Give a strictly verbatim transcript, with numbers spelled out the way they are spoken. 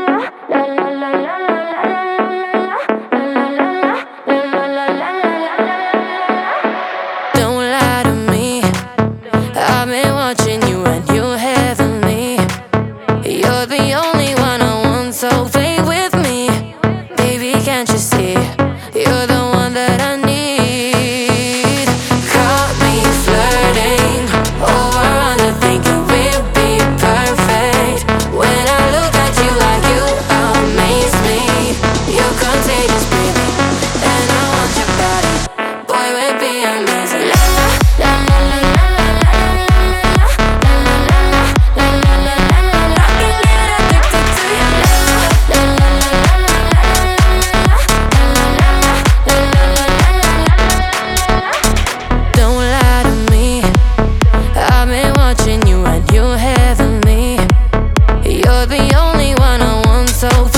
Don't lie to me. I've been watching you and you're heavenly. You're the only one I want, so play with me. Baby, can't you see? You're the one that I need. Caught me flirting, over under thinking we'll be perfect. When I look at you like you amaze me. You're contagious, baby, and I want your body. Boy, we'd be amazing. La la la la la la la la la la la la la la la la. I can get addicted to you. La la la la la la la la la la la la. Don't lie to me. I've been watching you and you're heavenly. You're the only one I want, so